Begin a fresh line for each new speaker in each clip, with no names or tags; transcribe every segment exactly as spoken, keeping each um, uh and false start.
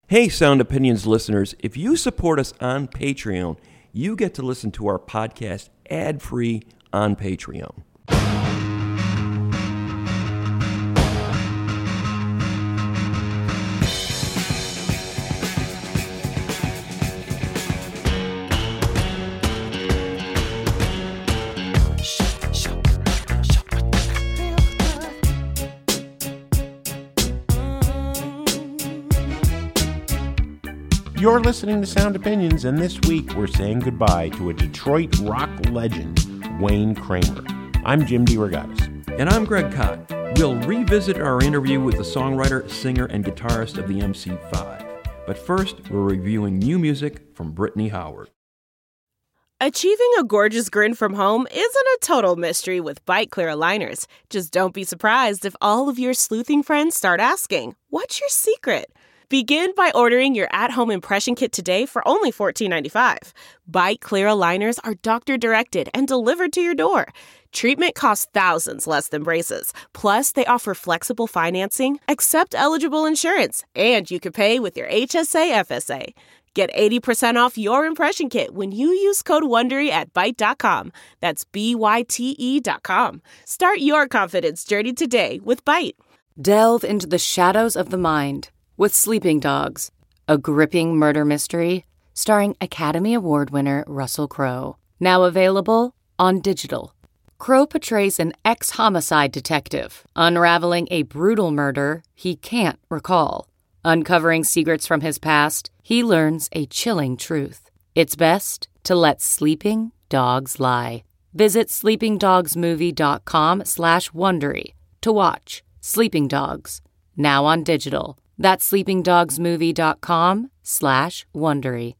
Hey, Sound Opinions listeners, if you support us on Patreon, you get to listen to our podcast ad-free on Patreon.
You're listening to Sound Opinions, and this week we're saying goodbye to a Detroit rock legend, Wayne Kramer. I'm Jim DeRogatis.
And I'm Greg Kot. We'll revisit our interview with the songwriter, singer, and guitarist of the M C five. But first, we're reviewing new music from Brittany Howard.
Achieving a gorgeous grin from home isn't a total mystery with Byte Clear aligners. Just don't be surprised if all of your sleuthing friends start asking, "What's your secret?" Begin by ordering your at-home impression kit today for only fourteen ninety-five. Byte Clear aligners are doctor-directed and delivered to your door. Treatment costs thousands less than braces. Plus, they offer flexible financing, accept eligible insurance, and you can pay with your H S A F S A. Get eighty percent off your impression kit when you use code WONDERY at byte dot com. That's B Y T E dot com. Start your confidence journey today with Byte.
Delve into the shadows of the mind with Sleeping Dogs, a gripping murder mystery starring Academy Award winner Russell Crowe. Now available on digital. Crowe portrays an ex-homicide detective unraveling a brutal murder he can't recall. Uncovering secrets from his past, he learns a chilling truth. It's best to let sleeping dogs lie. Visit sleeping dogs movie dot com slash Wondery to watch Sleeping Dogs, now on digital. That's sleeping dogs movie dot com slash Wondery.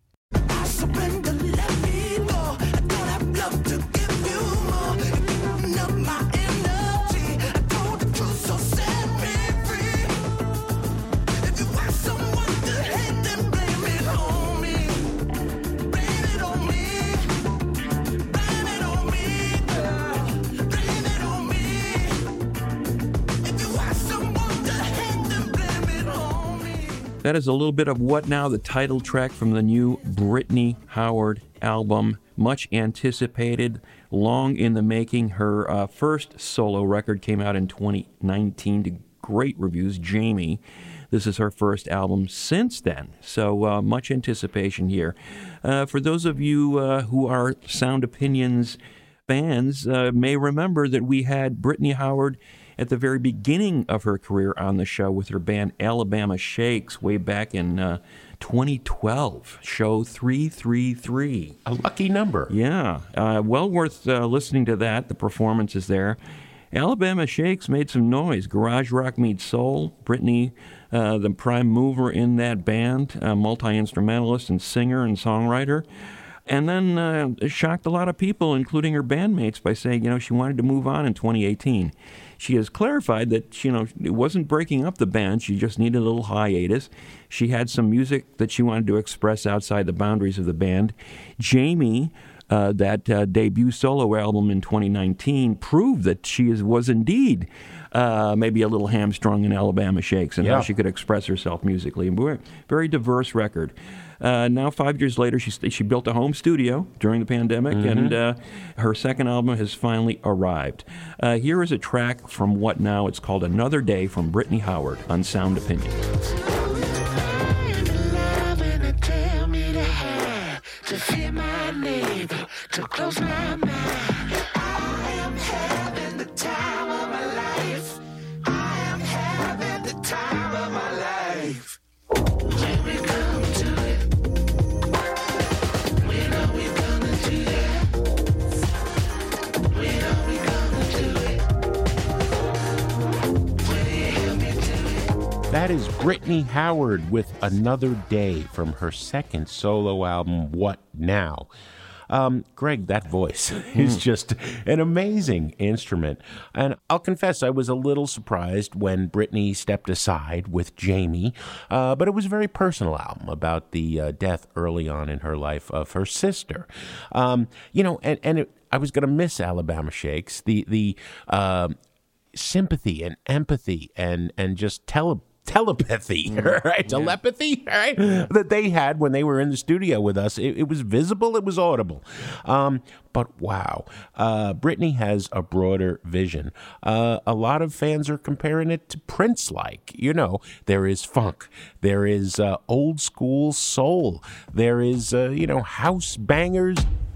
That is a little bit of What Now, the title track from the new Brittany Howard album. Much anticipated, long in the making. Her uh, first solo record came out in twenty nineteen to great reviews, Jamie. This is her first album since then, so uh, much anticipation here. Uh, for those of you uh, who are Sound Opinions fans, uh, may remember that we had Brittany Howard at the very beginning of her career on the show with her band Alabama Shakes way back in uh, twenty twelve, show three three three.
A lucky number.
Yeah, uh, well worth uh, listening to that. The performance is there. Alabama Shakes made some noise. Garage rock meets soul. Brittany, uh, the prime mover in that band, uh, multi-instrumentalist and singer and songwriter. And then uh, it shocked a lot of people, including her bandmates, by saying, you know, she wanted to move on in twenty eighteen. She has clarified that, you know, it wasn't breaking up the band. She just needed a little hiatus. She had some music that she wanted to express outside the boundaries of the band. Jamie, uh, that uh, debut solo album in twenty nineteen, proved that she is, was indeed uh, maybe a little hamstrung in Alabama Shakes and
yeah.
how she could express herself musically. Very, very diverse record. Uh, now, five years later, she she built a home studio during the pandemic, mm-hmm. and uh, her second album has finally arrived. Uh, here is a track from What Now? It's called Another Day from Brittany Howard on Sound Opinion.
To close my mind, I am having the time of my life. I am having the time of my life. When we come to it, when are we gonna do that? When are we gonna do it? Will you help me do it?
That is Brittany Howard with Another Day from her second solo album, What Now? Um, Greg, that voice is just an amazing instrument. And I'll confess, I was a little surprised when Brittany stepped aside with Jamie, uh, but it was a very personal album about the uh, death early on in her life of her sister. Um, you know, and, and it, I was going to miss Alabama Shakes, the, the uh, sympathy and empathy and, and just tele- telepathy, right? Telepathy, right? That they had when they were in the studio with us. It, it was visible, it was audible. Um, but wow, uh, Britney has a broader vision. Uh, a lot of fans are comparing it to Prince-like. You know, there is funk, there is uh, old school soul, there is, uh, you know, house bangers.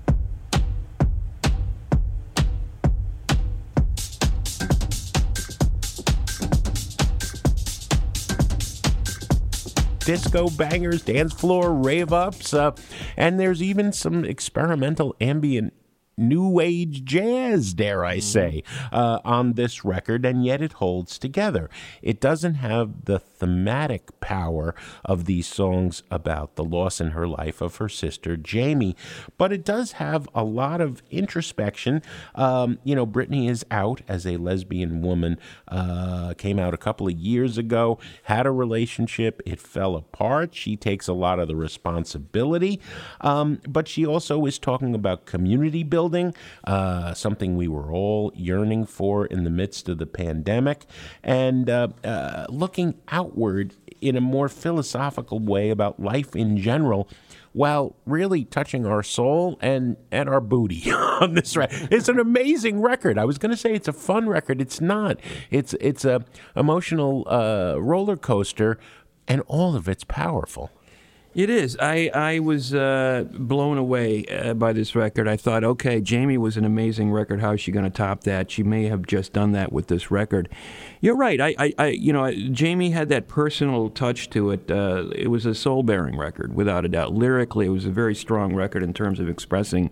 Disco bangers, dance floor rave ups, uh, and there's even some experimental ambient new age jazz, dare I say, uh, on this record, and yet it holds together. It doesn't have the thematic power of these songs about the loss in her life of her sister Jamie, but it does have a lot of introspection. Um, you know, Britney is out as a lesbian woman, uh, came out a couple of years ago, had a relationship, it fell apart. She takes a lot of the responsibility, um, but she also is talking about community building. Building, uh, something we were all yearning for in the midst of the pandemic, and uh, uh, looking outward in a more philosophical way about life in general, while really touching our soul and, and our booty on this record. It's an amazing record. I was going to say it's a fun record. It's not. It's it's a emotional uh, roller coaster, and all of it's powerful.
It is. I, I was uh, blown away uh, by this record. I thought, okay, Jamie was an amazing record. How is she going to top that? She may have just done that with this record. You're right. I, I, I you know, Jamie had that personal touch to it. Uh, it was a soul-bearing record, without a doubt. Lyrically, it was a very strong record in terms of expressing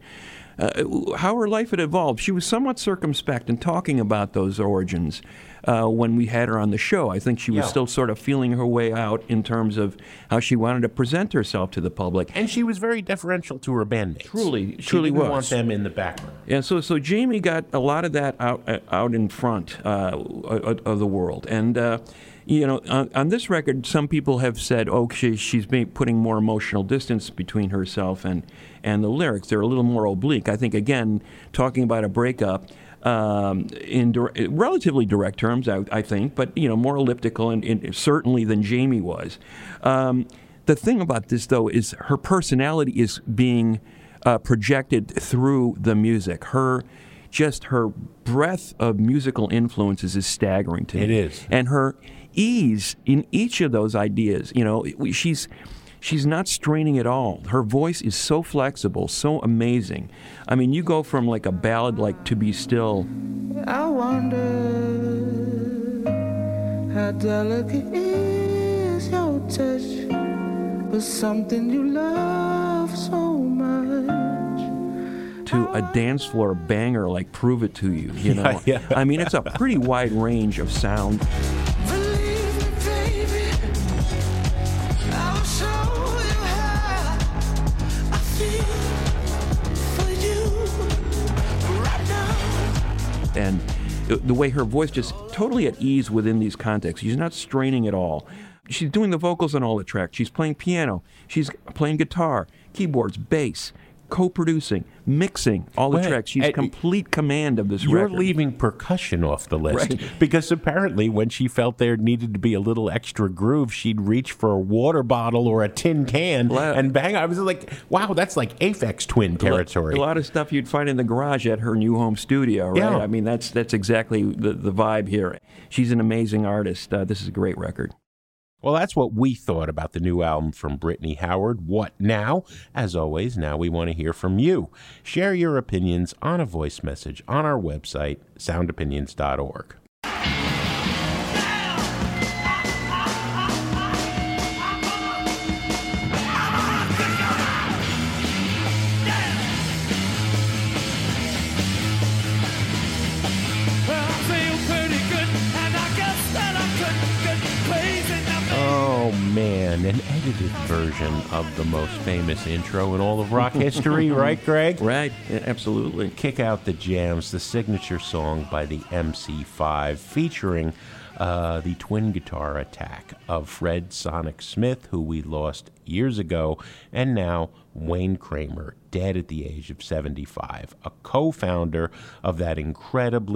uh, how her life had evolved. She was somewhat circumspect in talking about those origins. Uh, when we had her on the show, I think she was
Yeah.
still sort of feeling her way out in terms of how she wanted to present herself to the public.
And she was very deferential to her bandmates.
Truly,
she
truly
didn't
was.
want them in the background.
And so, so Jamie got a lot of that out uh, out in front uh, of, of the world. And uh, you know, on, on this record, some people have said, "Oh, she, she's being, putting more emotional distance between herself and and the lyrics. They're a little more oblique." I think, again, talking about a breakup. Um, in dir- relatively direct terms, I, I think, but you know, more elliptical and, and certainly than Jamie was. Um, the thing about this, though, is her personality is being uh, projected through the music. Her, just her breadth of musical influences is staggering to me.
It is,
and her ease in each of those ideas. You know, she's. She's not straining at all. Her voice is so flexible, so amazing. I mean, you go from like a ballad like To Be Still.
I wonder how delicate is your touch, but something you love so much.
To a dance floor banger like Prove It To You, you know.
Yeah, yeah.
I mean, it's a pretty wide range of sound.
Believe me, baby, I will show you how I feel for you right now.
And the way her voice just totally at ease within these contexts. She's not straining at all. She's doing the vocals on all the tracks. She's playing piano. She's playing guitar, keyboards, bass, co-producing, mixing all the
Well,
tracks. She's
uh,
complete command of this
You're
record.
leaving percussion off the list.
Right.
Because apparently when she felt there needed to be a little extra groove, she'd reach for a water bottle or a tin can
Wow.
and bang. I was like, wow, that's like Aphex Twin territory.
A lot of stuff you'd find in the garage at her new home studio, right?
Yeah.
I mean, that's that's exactly the, the vibe here. She's an amazing artist. Uh, this is a great record.
Well, that's what we thought about the new album from Britney Howard. What now? As always, now we want to hear from you. Share your opinions on a voice message on our website, sound opinions dot org.
Well, I feel pretty good, and I guess that I could get crazy now.
Oh, man, an edited version of the most famous intro in all of rock history, right, Greg?
Right, yeah, absolutely.
Kick Out the Jams, the signature song by the M C five, featuring uh, the twin guitar attack of Fred Sonic Smith, who we lost years ago, and now Wayne Kramer, dead at the age of seventy-five, a co-founder of that incredibly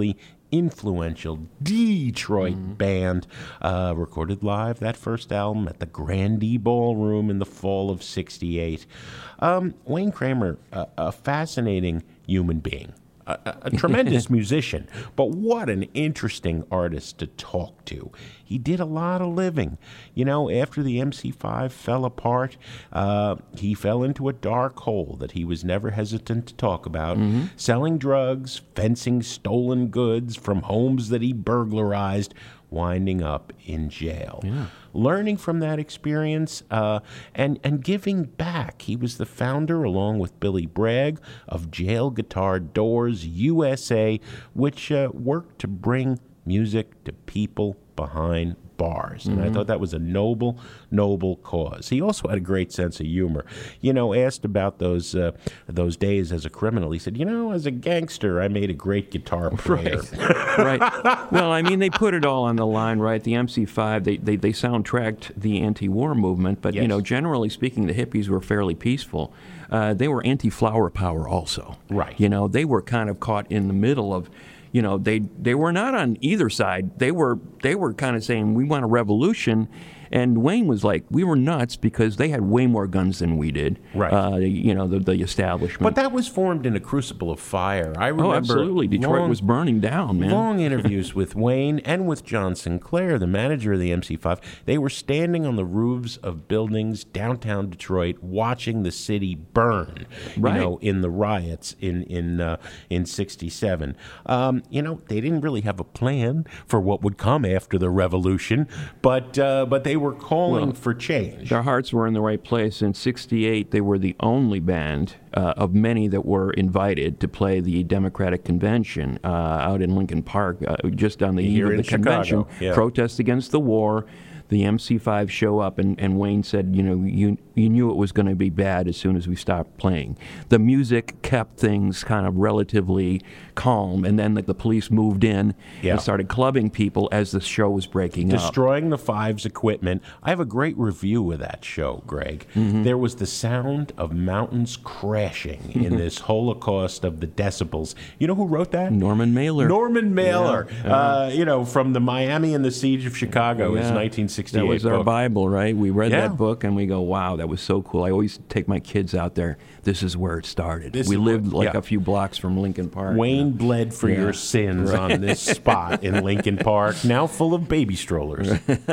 influential Detroit mm-hmm. band, uh, recorded live that first album at the Grandee Ballroom in the fall of sixty-eight. Um, Wayne Kramer, uh, a fascinating human being. A, a tremendous musician, but what an interesting artist to talk to. He did a lot of living. You know, after the M C five fell apart, uh, he fell into a dark hole that he was never hesitant to talk about, mm-hmm. selling drugs, fencing stolen goods from homes that he burglarized, winding up in jail. Yeah. Learning from that experience uh, and, and giving back. He was the founder, along with Billy Bragg, of Jail Guitar Doors U S A, which uh, worked to bring music to people behind bars. And mm-hmm. I thought that was a noble, noble cause. He also had a great sense of humor. You know, asked about those uh, those days as a criminal, he said, you know, as a gangster, I made a great guitar player.
Right. right. Well, I mean, they put it all on the line, right? The M C five, they, they, they soundtracked the anti-war movement, but, yes. you know, generally speaking, the hippies were fairly peaceful. Uh, they were anti-flower power also.
Right.
You know, they were kind of caught in the middle of, you know, they they were not on either side. They were they were kind of saying, we want a revolution. And Wayne was like, we were nuts because they had way more guns than we did.
Right.
Uh, you know, the, the establishment.
But that was formed in a crucible of fire. I remember.
Oh, absolutely. Detroit
long,
was burning down, man.
Long interviews with Wayne and with John Sinclair, the manager of the M C five. They were standing on the roofs of buildings downtown Detroit, watching the city burn.
Right.
You know, in the riots in in uh, in sixty-seven. Um, you know, they didn't really have a plan for what would come after the revolution, but uh, but they were calling
well,
for change.
Their hearts were in the right place. In sixty-eight, they were the only band uh, of many that were invited to play the Democratic Convention uh, out in Lincoln Park, uh, just on the
Here
eve of the
in
convention.
Chicago. Yeah.
Protest against the war. The M C five show up, and, and Wayne said, you know, you you knew it was going to be bad as soon as we stopped playing. The music kept things kind of relatively calm, and then the, the police moved in
yeah.
and started clubbing people as the show was breaking up.
Destroying the Five's equipment. I have a great review of that show, Greg. Mm-hmm. There was the sound of mountains crashing in this holocaust of the decibels. You know who wrote that?
Norman Mailer.
Norman Mailer.
Yeah. Uh,
uh, you know, from the Miami and the Siege of Chicago,
yeah.
his nineteen sixty-eight
That was our
book.
Bible, right? We read
Yeah.
that book and we go, wow, that was so cool. I always take my kids out there. This is where it started.
This
we
is
lived
where-
like
yeah.
a few blocks from Lincoln Park.
Wayne
you know?
bled for
Yeah.
your sins
Right.
on this spot in Lincoln Park, now full of baby strollers.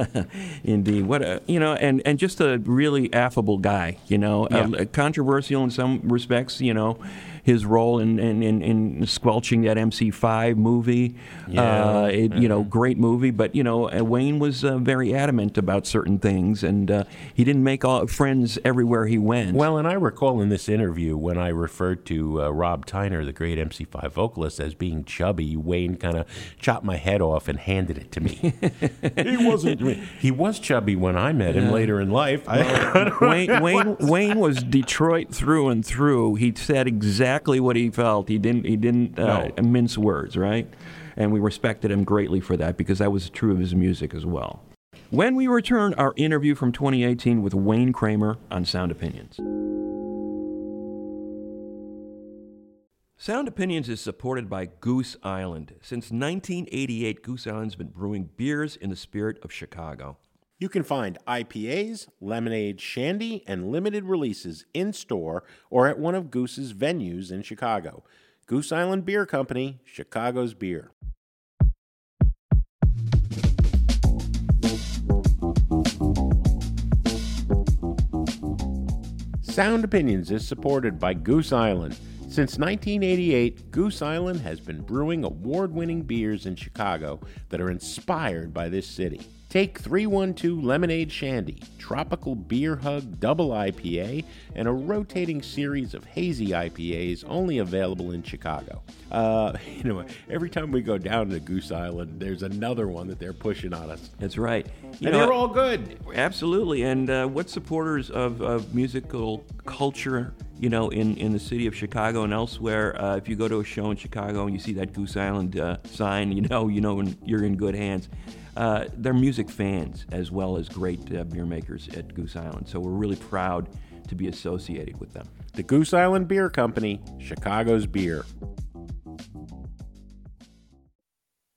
Indeed. What a, you know, and, and just a really affable guy, you know,
Yeah.
uh, controversial in some respects, you know, his role in, in, in, in squelching that M C five movie.
Yeah.
Uh, it,
Mm-hmm.
You know, great movie, but, you know, uh, Wayne was uh, very adamant about certain things, and uh, he didn't make all friends everywhere he went.
Well, and I recall in this interview when I referred to uh, Rob Tyner, the great M C five vocalist, as being chubby, Wayne kind of chopped my head off and handed it to me. He wasn't. He was chubby when I met him
Yeah.
later in life.
Well, Wayne, Wayne, Wayne was Detroit through and through. He said exactly what he felt. He didn't. He didn't uh,
No.
mince words, right? And we respected him greatly for that because that was true of his music as well. When we return, our interview from twenty eighteen with Wayne Kramer on Sound Opinions. Sound Opinions is supported by Goose Island. Since nineteen eighty-eight, Goose Island's been brewing beers in the spirit of Chicago.
You can find I P As, lemonade, shandy, and limited releases in-store or at one of Goose's venues in Chicago. Goose Island Beer Company, Chicago's beer. Sound Opinions is supported by Goose Island. Since nineteen eighty-eight, Goose Island has been brewing award-winning beers in Chicago that are inspired by this city. Take three one two Lemonade Shandy, Tropical Beer Hug Double I P A, and a rotating series of hazy I P As only available in Chicago. Uh, you know, every time we go down to Goose Island, there's another one that they're pushing on us.
That's right. You
and
know,
they're all good.
Absolutely. And uh, what supporters of, of musical culture, you know, in, in the city of Chicago and elsewhere, uh, if you go to a show in Chicago and you see that Goose Island uh, sign, you know, you know you're in good hands. Uh, they're music fans as well as great uh, beer makers at Goose Island. So we're really proud to be associated with them.
The Goose Island Beer Company, Chicago's beer.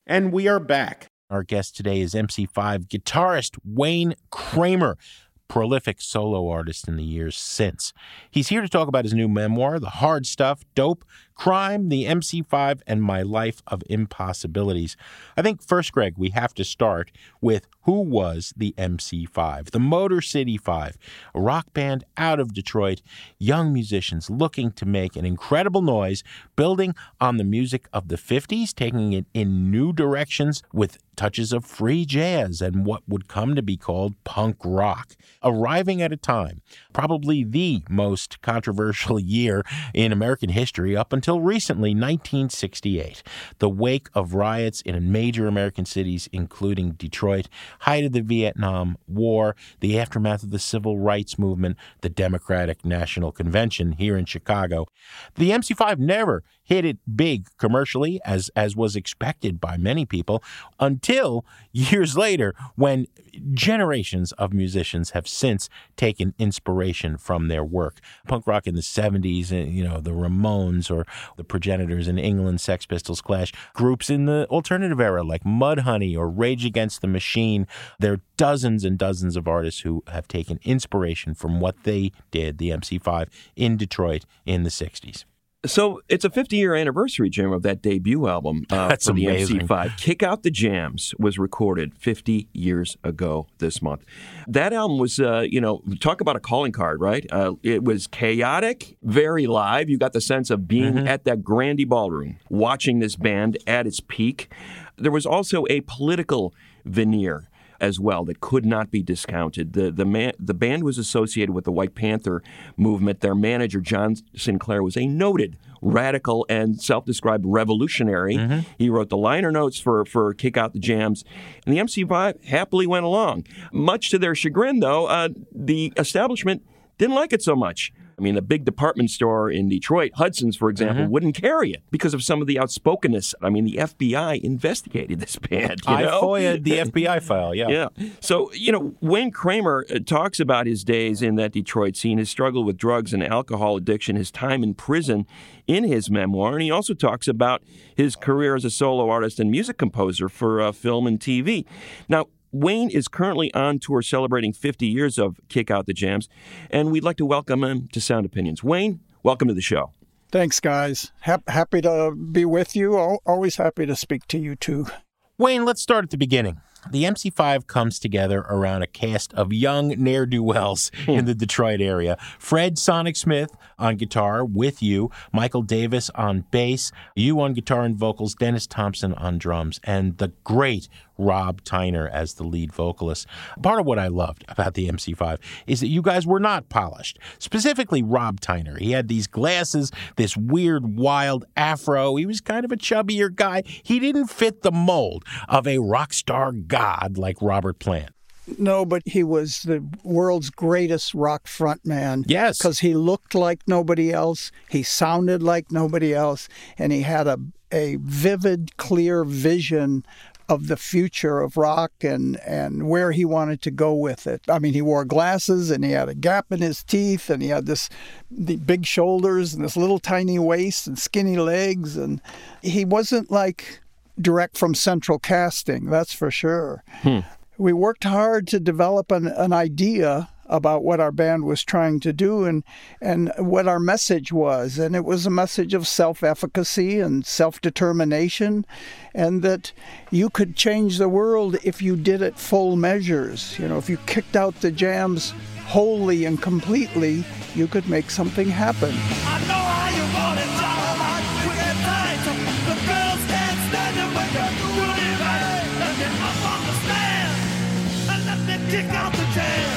And we are back. Our guest today is M C five guitarist Wayne Kramer, prolific solo artist in the years since. He's here to talk about his new memoir, The Hard Stuff, Dope, Crime, the M C five, and My Life of Impossibilities. I think first, Greg, we have to start with who was the M C five, the Motor City Five, a rock band out of Detroit, young musicians looking to make an incredible noise, building on the music of the fifties, taking it in new directions with touches of free jazz and what would come to be called punk rock, arriving at a time, probably the most controversial year in American history up until recently, nineteen sixty-eight, the wake of riots in major American cities, including Detroit, height of the Vietnam War, the aftermath of the Civil Rights Movement, the Democratic National Convention here in Chicago. The M C five never hit it big commercially, as as was expected by many people, until years later, when generations of musicians have since taken inspiration from their work. Punk rock in the seventies, you know, the Ramones or the Progenitors in England, Sex Pistols, Clash, groups in the alternative era like Mudhoney or Rage Against the Machine. There are dozens and dozens of artists who have taken inspiration from what they did, the M C five, in Detroit in the sixties.
So it's a fifty-year anniversary, Jim, of that debut album uh,
That's
for the
amazing.
M C five. Kick Out the Jams was recorded fifty years ago this month. That album was, uh, you know, talk about a calling card, right? Uh, it was chaotic, very live. You got the sense of being mm-hmm. at that Grandy Ballroom, watching this band at its peak. There was also a political veneer as well that could not be discounted. The the man, the band was associated with the White Panther movement. Their manager, John Sinclair, was a noted radical and self-described revolutionary. Mm-hmm. He wrote the liner notes for, for Kick Out the Jams, and the M C five happily went along. Much to their chagrin, though, uh, the establishment didn't like it so much. I mean, the big department store in Detroit, Hudson's, for example, mm-hmm. wouldn't carry it because of some of the outspokenness. I mean, the F B I investigated this band. You know?
I FOIA'd the F B I file, yeah.
Yeah. So, you know, Wayne Kramer talks about his days in that Detroit scene, his struggle with drugs and alcohol addiction, his time in prison in his memoir. And he also talks about his career as a solo artist and music composer for uh, film and T V. Now, Wayne is currently on tour celebrating fifty years of Kick Out the Jams, and we'd like to welcome him to Sound Opinions. Wayne, welcome to the show.
Thanks, guys. Ha- happy to be with you. Always happy to speak to you, too.
Wayne, let's start at the beginning. The M C five comes together around a cast of young ne'er-do-wells in the Detroit area. Fred Sonic Smith on guitar with you, Michael Davis on bass, you on guitar and vocals, Dennis Thompson on drums, and the great Rob Tyner as the lead vocalist. Part of what I loved about the M C five is that you guys were not polished. Specifically, Rob Tyner. He had these glasses, this weird, wild afro. He was kind of a chubbier guy. He didn't fit the mold of a rock star god like Robert Plant.
No, but he was the world's greatest rock frontman.
Yes.
Because he looked like nobody else, he sounded like nobody else, and he had a, a vivid, clear vision of the future of rock and, and where he wanted to go with it. I mean, he wore glasses and he had a gap in his teeth and he had this the big shoulders and this little tiny waist and skinny legs. And he wasn't like direct from Central Casting, that's for sure. Hmm. We worked hard to develop an, an idea about what our band was trying to do and and what our message was. And it was a message of self-efficacy and self-determination, and that you could change the world if you did it full measures. You know, if you kicked out the jams wholly and completely, you could make something happen.
I know how you want it, John. We get tight. The girls can't stand it when you're doing it right. Let me up on the stand and let me kick out the jam.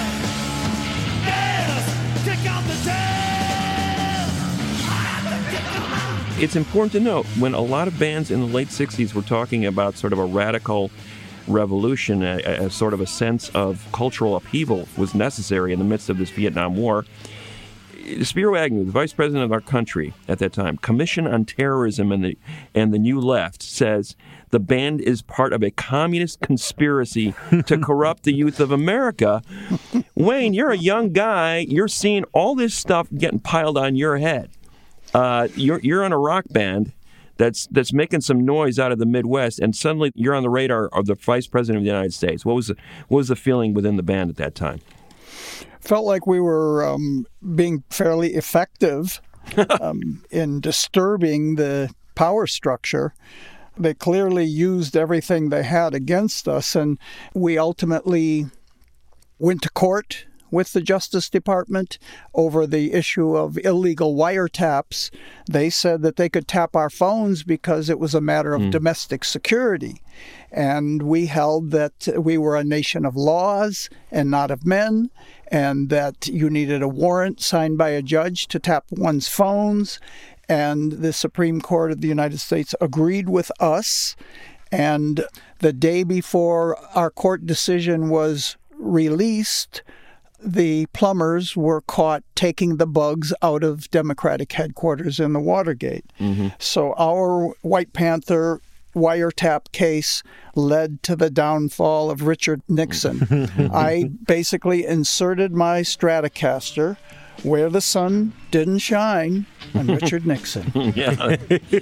Yes, kick out the jam. I have to kick them out.
It's important to note, when a lot of bands in the late sixties were talking about sort of a radical revolution, a, a sort of a sense of cultural upheaval was necessary in the midst of this Vietnam War, Spiro Agnew, the vice president of our country at that time, Commission on Terrorism and the and the New Left, says the band is part of a communist conspiracy to corrupt the youth of America. Wayne, you're a young guy. You're seeing all this stuff getting piled on your head. Uh, you're you're in a rock band that's that's making some noise out of the Midwest, and suddenly you're on the radar of the Vice President of the United States. What was the, what was the feeling within the band at that time?
Felt like we were um, being fairly effective um, in disturbing the power structure. They clearly used everything they had against us, and we ultimately went to court with the Justice Department over the issue of illegal wiretaps. They said that they could tap our phones because it was a matter of mm. domestic security. And we held that we were a nation of laws and not of men, and that you needed a warrant signed by a judge to tap one's phones. And the Supreme Court of the United States agreed with us. And the day before our court decision was released, the plumbers were caught taking the bugs out of Democratic headquarters in the Watergate. Mm-hmm. So our White Panther wiretap case led to the downfall of Richard Nixon. I basically inserted my Stratocaster where the sun didn't shine on Richard Nixon.
Yeah.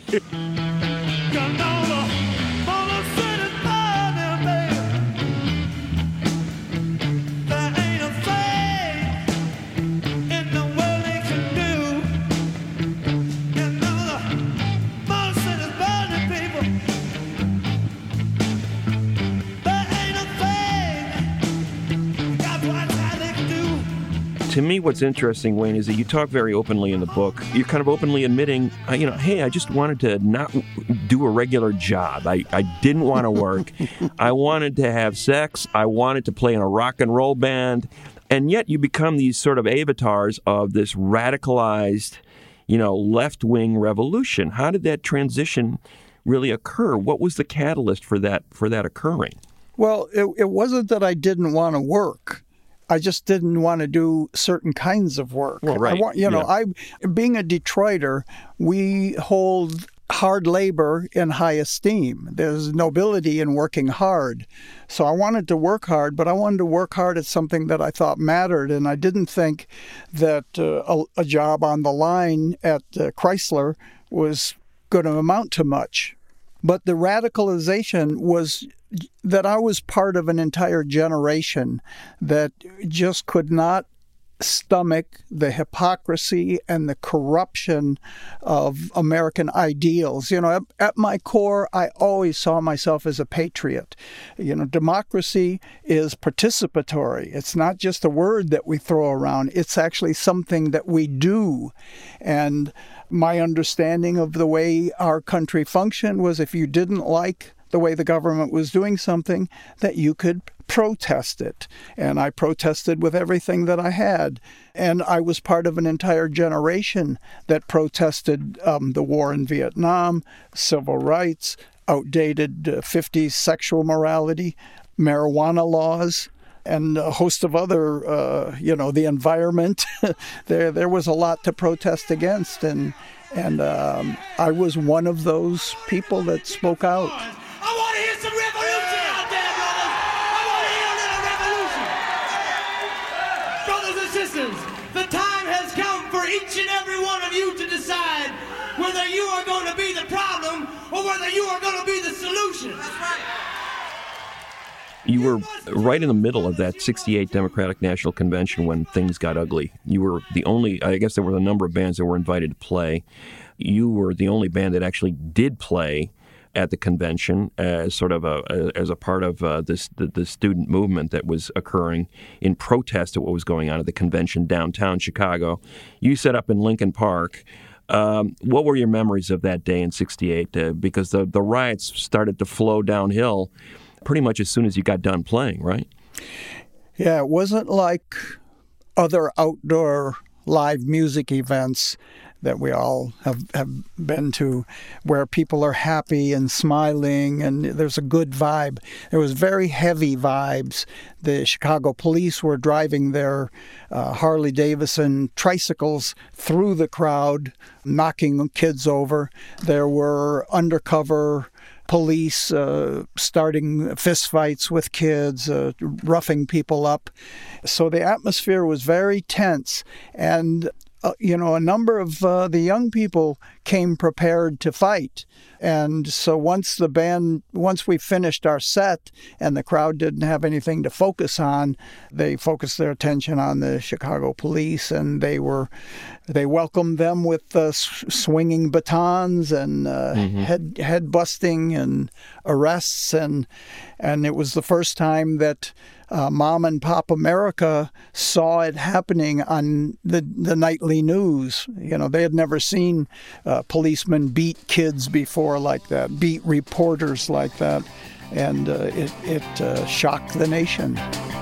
To me, what's interesting, Wayne, is that you talk very openly in the book. You're kind of openly admitting, uh, you know, hey, I just wanted to not do a regular job. I, I didn't want to work. I wanted to have sex. I wanted to play in a rock and roll band. And yet you become these sort of avatars of this radicalized, you know, left-wing revolution. How did that transition really occur? What was the catalyst for that for that occurring?
Well, it, it wasn't that I didn't want to work. I just didn't want to do certain kinds of work.
Well, right.
I want, you know,
yeah.
I being a Detroiter, we hold hard labor in high esteem. There's nobility in working hard. So I wanted to work hard, but I wanted to work hard at something that I thought mattered, and I didn't think that uh, a, a job on the line at uh, Chrysler was going to amount to much. But the radicalization was that I was part of an entire generation that just could not stomach the hypocrisy and the corruption of American ideals. You know, at, at my core, I always saw myself as a patriot. You know, democracy is participatory. It's not just a word that we throw around. It's actually something that we do. And my understanding of the way our country functioned was if you didn't like the way the government was doing something, that you could protest it. And I protested with everything that I had. And I was part of an entire generation that protested um, the war in Vietnam, civil rights, outdated uh, fifties sexual morality, marijuana laws, and a host of other, uh, you know, the environment. there there was a lot to protest against. And, and um, I was one of those people that spoke out.
I want to hear some revolution out there, brothers. I want to hear a little revolution. Brothers and sisters, the time has come for each and every one of you to decide whether you are going to be the problem or whether you are going to be the solution. That's right.
You were right in the middle of that sixty-eight Democratic National Convention when things got ugly. You were the only, I guess there were a number of bands that were invited to play. You were the only band that actually did play at the convention as sort of a as a part of uh, this the, the student movement that was occurring in protest at what was going on at the convention downtown Chicago. You set up in Lincoln Park. Um, what were your memories of that day in sixty-eight? Uh, because the, the riots started to flow downhill pretty much as soon as you got done playing, right?
Yeah, it wasn't like other outdoor live music events that we all have, have been to, where people are happy and smiling and there's a good vibe. There was very heavy vibes. The Chicago police were driving their uh, Harley-Davidson tricycles through the crowd, knocking kids over. There were undercover police uh, starting fistfights with kids, uh, roughing people up. So the atmosphere was very tense. And uh, you know, a number of uh, the young people came prepared to fight. And so once the band, once we finished our set and the crowd didn't have anything to focus on, they focused their attention on the Chicago police, and they were, they welcomed them with uh, swinging batons and uh, mm-hmm. head head busting and arrests, and and it was the first time that Uh, Mom and Pop America saw it happening on the the nightly news. You know, they had never seen uh, policemen beat kids before like that, beat reporters like that, and uh, it, it uh, shocked the nation.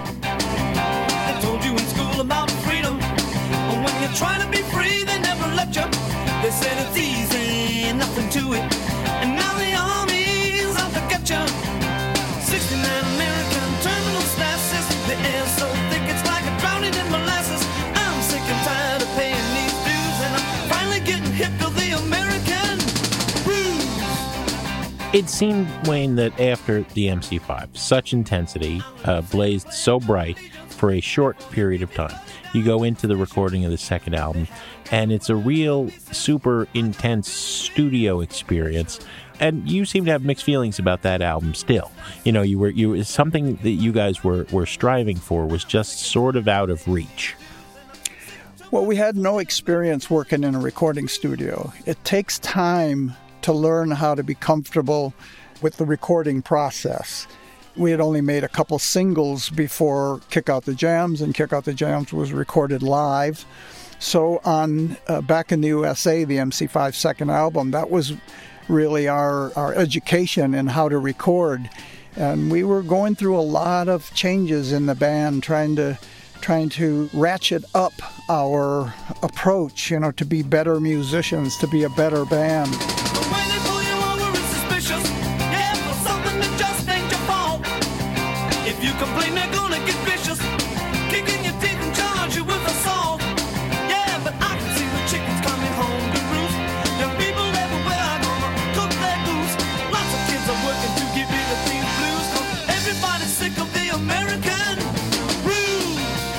They told you in school about freedom, but when you're trying to be free, they never let you. They said it's easy, nothing to it, and now the army's out to get you. sixty-nine American terminal statuses. The air's so thick it's like a drowning in molasses. I'm sick and tired of paying these dues, and I'm finally getting hip to the American blues.
It seemed, Wayne, that after the M C five, such intensity uh, blazed so bright for a short period of time. You go into the recording of the second album, and it's a real super intense studio experience. And you seem to have mixed feelings about that album still. You know, you were you something that you guys were, were striving for was just sort of out of reach.
Well, we had no experience working in a recording studio. It takes time to learn how to be comfortable with the recording process. We had only made a couple singles before Kick Out the Jams, and Kick Out the Jams was recorded live. So on uh, back in the U S A, the M C five second album, that was really our, our education in how to record. And we were going through a lot of changes in the band, trying to trying to ratchet up our approach, you know, to be better musicians, to be a better band.
But when they pull you over, it's suspicious. Yeah, for something that just ain't your fault. If you complain, they're gonna get vicious, kicking your teeth and charge you with assault. Yeah, but I can see the chickens coming home to roost. Young people everywhere are gonna cook their goose. Lots of kids are working to get rid of these blues, 'cause everybody's sick of the American blues.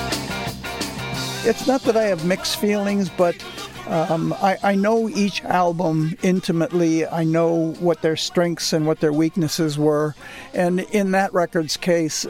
It's not that I have mixed feelings, but um, I, I know each album intimately. I know what their strengths and what their weaknesses were. And in that record's case,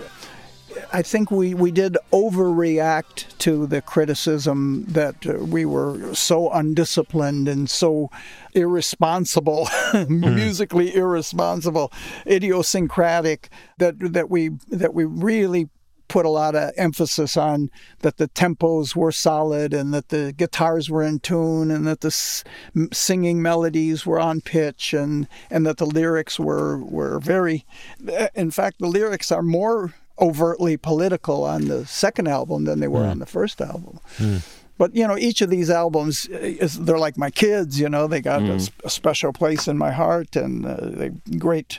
I think we, we did overreact to the criticism that uh, we were so undisciplined and so irresponsible, musically irresponsible, idiosyncratic, that that we that we really put a lot of emphasis on that the tempos were solid and that the guitars were in tune and that the s- singing melodies were on pitch and, and that the lyrics were, were very... In fact, the lyrics are more overtly political on the second album than they were mm. on the first album. Mm. But, you know, each of these albums, is, they're like my kids, you know. They got mm. a, a special place in my heart, and uh, they great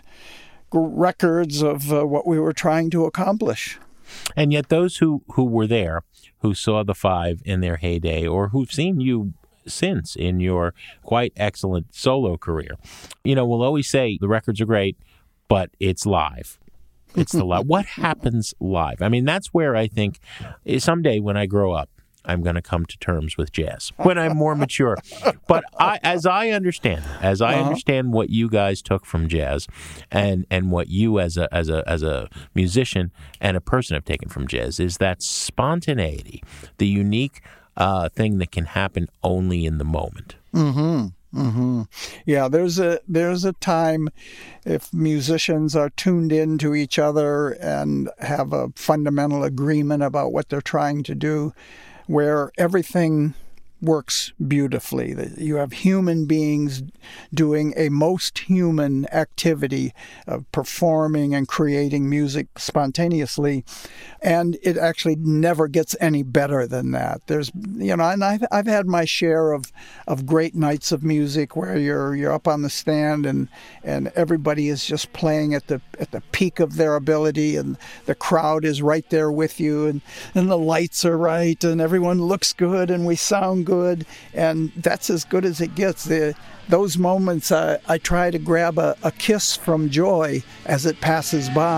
records of uh, what we were trying to accomplish.
And yet those who, who were there, who saw the Five in their heyday, or who've seen you since in your quite excellent solo career, you know, will always say the records are great, but it's live. It's the live. What happens live? I mean, that's where I think someday when I grow up, I'm going to come to terms with jazz when I'm more mature. But I, as I understand, as I uh-huh. understand what you guys took from jazz, and, and what you as a as a as a musician and a person have taken from jazz, is that spontaneity, the unique uh, thing that can happen only in the moment.
Mm-hmm. Mm-hmm. Yeah, there's a there's a time if musicians are tuned in to each other and have a fundamental agreement about what they're trying to do, where everything works beautifully. You have human beings doing a most human activity of performing and creating music spontaneously, and it actually never gets any better than that. There's, you know, and I've I've had my share of of great nights of music where you're you're up on the stand and and everybody is just playing at the at the peak of their ability, and the crowd is right there with you, and and the lights are right, and everyone looks good, and we sound good. Good, and that's as good as it gets. The, those moments, uh, I try to grab a, a kiss from joy as it passes by.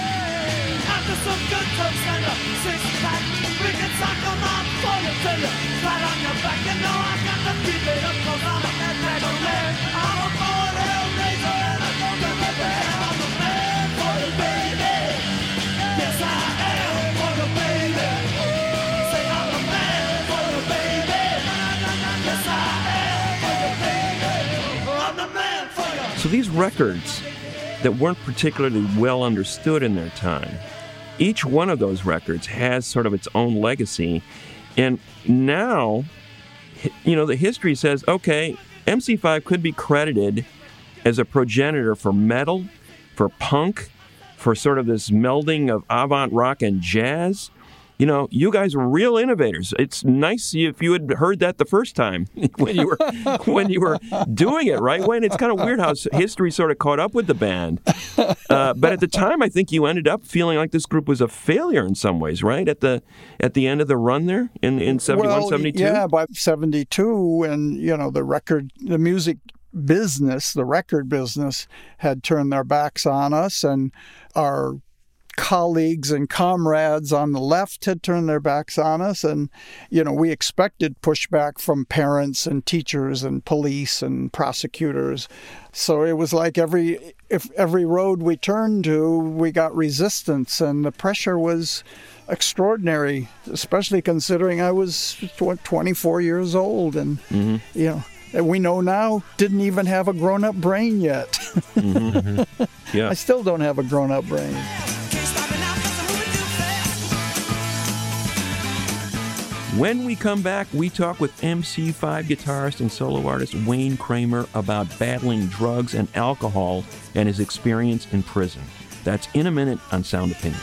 After some good toast and a six-pack, we can tackle my bullet tender, flat on your back and no
So these records that weren't particularly well understood in their time, each one of those records has sort of its own legacy. And now, you know, the history says, okay, M C five could be credited as a progenitor for metal, for punk, for sort of this melding of avant rock and jazz. You know, you guys were real innovators. It's nice if you had heard that the first time when you were when you were doing it, right, Wayne? It's kind of weird how history sort of caught up with the band. Uh, but at the time, I think you ended up feeling like this group was a failure in some ways, right? At the at the end of the run there in, in seventy-one,
well,
seventy-two?
Yeah, by seventy-two, and, you know, the record, the music business, the record business had turned their backs on us, and our colleagues and comrades on the left had turned their backs on us, and you know we expected pushback from parents and teachers and police and prosecutors. So it was like every if every road we turned to, we got resistance, and the pressure was extraordinary, especially considering I was twenty-four years old, and mm-hmm. you know. And we know now, didn't even have a grown-up brain yet.
mm-hmm. Yeah.
I still don't have a grown-up brain.
When we come back, we talk with M C five guitarist and solo artist Wayne Kramer about battling drugs and alcohol and his experience in prison. That's in a minute on Sound Opinions.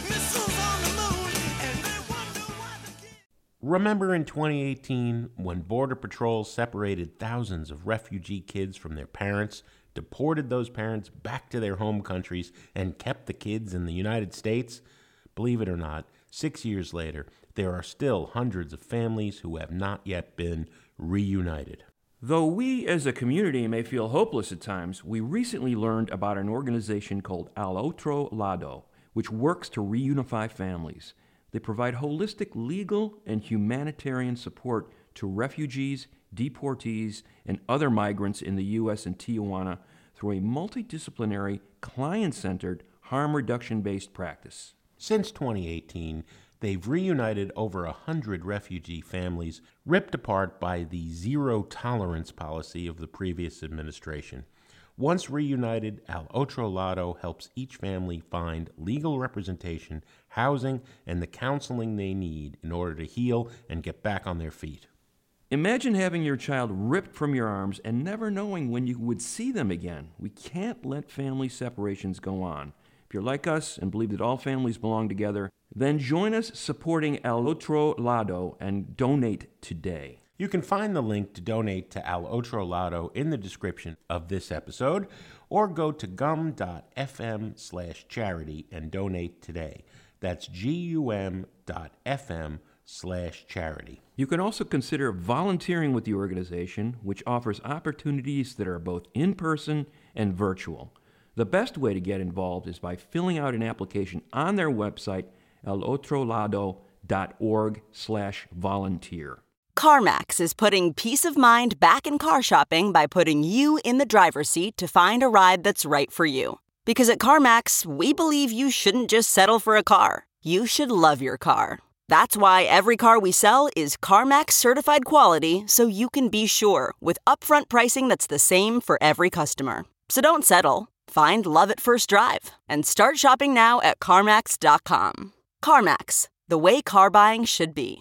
Remember in twenty eighteen when Border Patrol separated thousands of refugee kids from their parents, deported those parents back to their home countries, and kept the kids in the United States? Believe it or not, six years later, there are still hundreds of families who have not yet been reunited.
Though we as a community may feel hopeless at times, we recently learned about an organization called Al Otro Lado, which works to reunify families. They provide holistic legal and humanitarian support to refugees, deportees, and other migrants in the U S and Tijuana through a multidisciplinary, client-centered, harm reduction-based practice.
Since twenty eighteen, they've reunited over a hundred refugee families ripped apart by the zero-tolerance policy of the previous administration. Once reunited, Al Otro Lado helps each family find legal representation, housing, and the counseling they need in order to heal and get back on their feet.
Imagine having your child ripped from your arms and never knowing when you would see them again. We can't let family separations go on. If you're like us and believe that all families belong together, then join us supporting Al Otro Lado and donate today.
You can find the link to donate to Al Otro Lado in the description of this episode, or go to gum.fm slash charity and donate today. That's gum.fm slash charity.
You can also consider volunteering with the organization, which offers opportunities that are both in-person and virtual. The best way to get involved is by filling out an application on their website, alotrolado.org slash volunteer.
CarMax is putting peace of mind back in car shopping by putting you in the driver's seat to find a ride that's right for you. Because at CarMax, we believe you shouldn't just settle for a car. You should love your car. That's why every car we sell is CarMax certified quality, so you can be sure with upfront pricing that's the same for every customer. So don't settle. Find love at first drive and start shopping now at CarMax dot com. CarMax, the way car buying should be.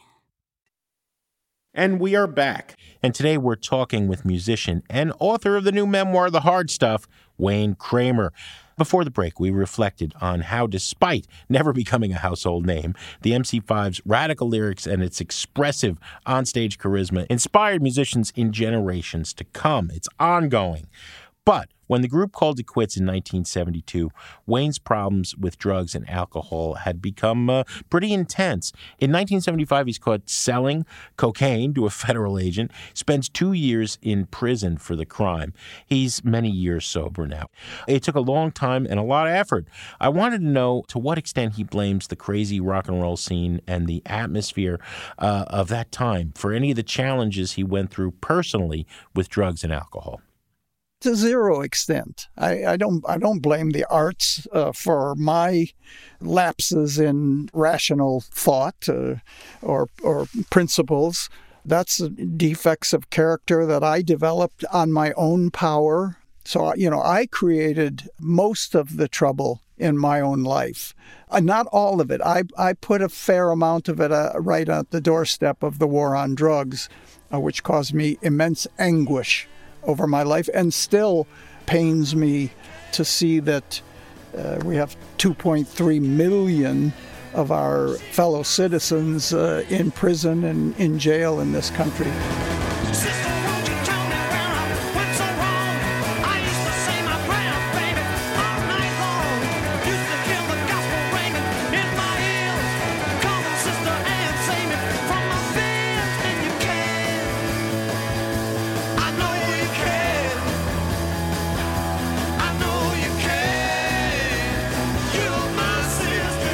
And we are back. And today we're talking with musician and author of the new memoir, The Hard Stuff, Wayne Kramer. Before the break, we reflected on how, despite never becoming a household name, the M C five's radical lyrics and its expressive onstage charisma inspired musicians in generations to come. It's ongoing. But When the group called it quits in nineteen seventy-two, Wayne's problems with drugs and alcohol had become uh, pretty intense. In nineteen seventy-five, he's caught selling cocaine to a federal agent, spends two years in prison for the crime. He's many years sober now. It took a long time and a lot of effort. I wanted to know to what extent he blames the crazy rock and roll scene and the atmosphere uh, of that time for any of the challenges he went through personally with drugs and alcohol.
To zero extent. I, I don't I don't blame the arts uh, for my lapses in rational thought uh, or or principles. That's defects of character that I developed on my own power. So, you know, I created most of the trouble in my own life. Uh, not all of it. I, I put a fair amount of it uh, right at the doorstep of the war on drugs, uh, which caused me immense anguish over my life, and still pains me to see that uh, we have two point three million of our fellow citizens uh, in prison and in jail in this country.
Sister, won't you tell me where I went so wrong? I used to say my prayers, baby, all night long. Used to hear the gospel ringing in my ears. Come on, sister, and save me from my fears. And you can. I know you can. I know you can. You're my sister,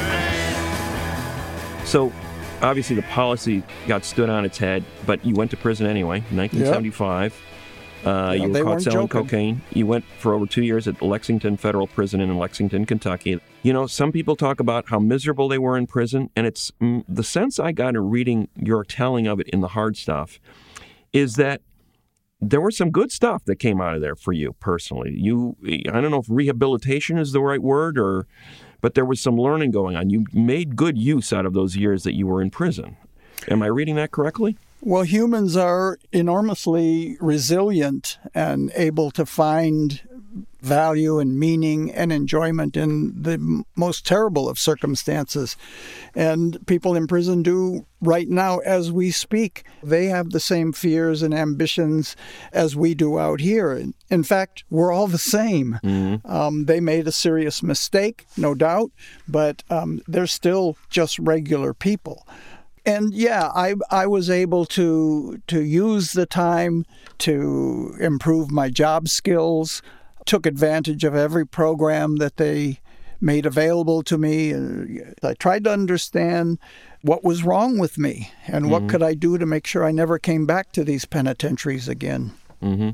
and
So, obviously, the policy got stood on its head, but you went to prison anyway, nineteen seventy-five. Uh,
Yeah,
you
they
were caught
weren't
selling
joking.
cocaine. You went for over two years at Lexington Federal Prison in Lexington, Kentucky. You know, some people talk about how miserable they were in prison, and it's mm, the sense I got in reading your telling of it in the hard stuff is that there was some good stuff that came out of there for you personally. You, I don't know if rehabilitation is the right word, or, but there was some learning going on. You made good use out of those years that you were in prison. Am I reading that correctly?
Well, humans are enormously resilient and able to find value and meaning and enjoyment in the m- most terrible of circumstances. And people in prison do right now as we speak. They have the same fears and ambitions as we do out here. In fact, we're all the same. Mm-hmm. Um, they made a serious mistake, no doubt, but um, they're still just regular people. And yeah, I I was able to to use the time to improve my job skills, took advantage of every program that they made available to me. I tried to understand what was wrong with me and what mm-hmm. could I do to make sure I never came back to these penitentiaries again.
Mm-hmm.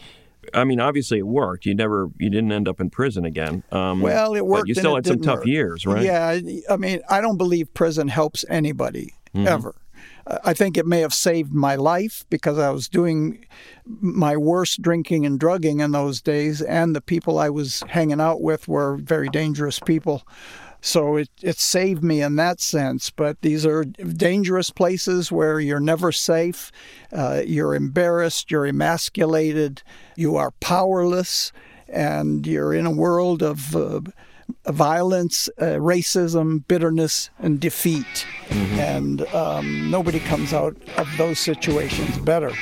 I mean, obviously it worked. You never, you didn't end up in prison again. Um,
well, it worked.
But you still had some tough
work.
years, right?
Yeah, I mean, I don't believe prison helps anybody. Mm-hmm. Ever. I think it may have saved my life because I was doing my worst drinking and drugging in those days, and the people I was hanging out with were very dangerous people. So it, it saved me in that sense. But these are dangerous places where you're never safe. Uh, you're embarrassed. You're emasculated. You are powerless. And you're in a world of uh, violence, uh, racism, bitterness, and defeat. Mm-hmm. And um, nobody comes out of those situations better.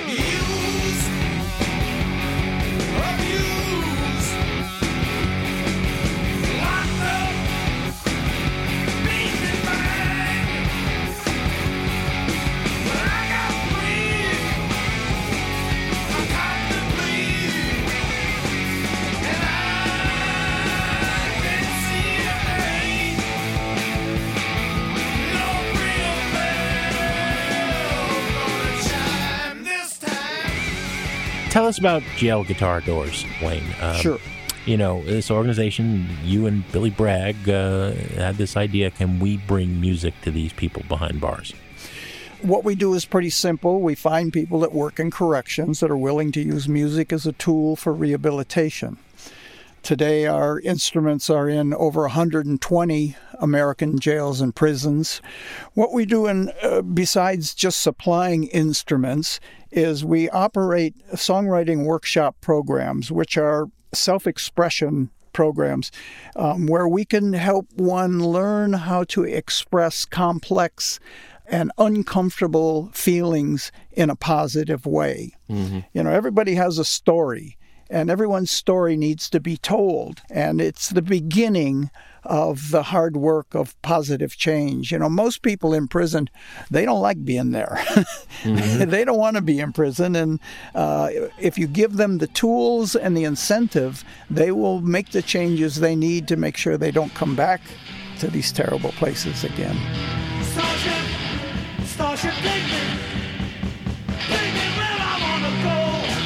Tell us about Jail Guitar Doors, Wayne. Um,
sure.
You know, this organization, you and Billy Bragg uh, had this idea, can we bring music to these people behind bars?
What we do is pretty simple. We find people that work in corrections that are willing to use music as a tool for rehabilitation. Today, our instruments are in over one hundred twenty American jails and prisons. What we do, in, uh, besides just supplying instruments, is we operate songwriting workshop programs, which are self-expression programs, um, where we can help one learn how to express complex and uncomfortable feelings in a positive way. Mm-hmm. You know, everybody has a story. and everyone's story needs to be told. And it's the beginning of the hard work of positive change. You know, most people in prison, they don't like being there. Mm-hmm. They don't want to be in prison. And uh, if you give them the tools and the incentive, they will make the changes they need to make sure they don't come back to these terrible places again.
Starship, Starship, take me. Take me where I want to go.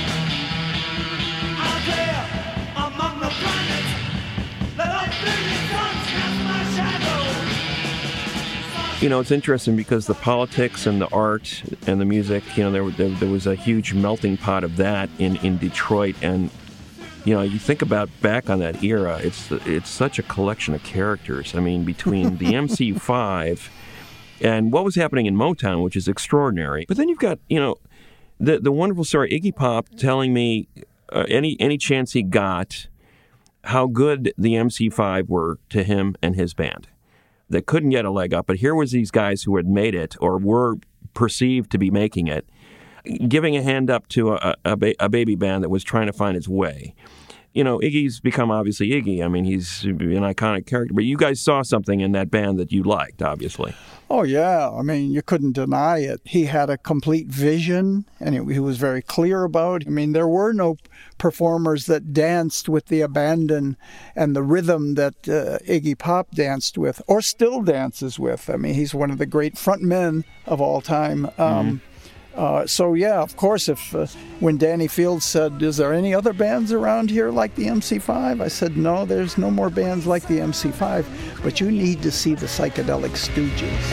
Out there among the planets, let a billion suns cast my shadow.
You know, it's interesting because the politics and the art and the music, you know, there, there, there was a huge melting pot of that in, in Detroit. And, you know, you think about back on that era, it's it's such a collection of characters. I mean, between the M C five and what was happening in Motown, which is extraordinary. But then you've got, you know, the the wonderful story, Iggy Pop telling me uh, any any chance he got how good the M C five were to him and his band. They couldn't get a leg up, but here was these guys who had made it or were perceived to be making it, giving a hand up to a, a, ba- a baby band that was trying to find its way. You know, Iggy's become obviously Iggy. I mean, he's an iconic character, but you guys saw something in that band that you liked, obviously.
Oh, yeah. I mean, you couldn't deny it. He had a complete vision, and he was very clear about it. I mean, there were no performers that danced with the abandon and the rhythm that uh, Iggy Pop danced with, or still dances with. I mean, he's one of the great frontmen of all time. Um, mm-hmm. Uh, so, yeah, of course, if uh, when Danny Fields said, is there any other bands around here like the M C five? I said, no, there's no more bands like the M C five, but you need to see the Psychedelic Stooges.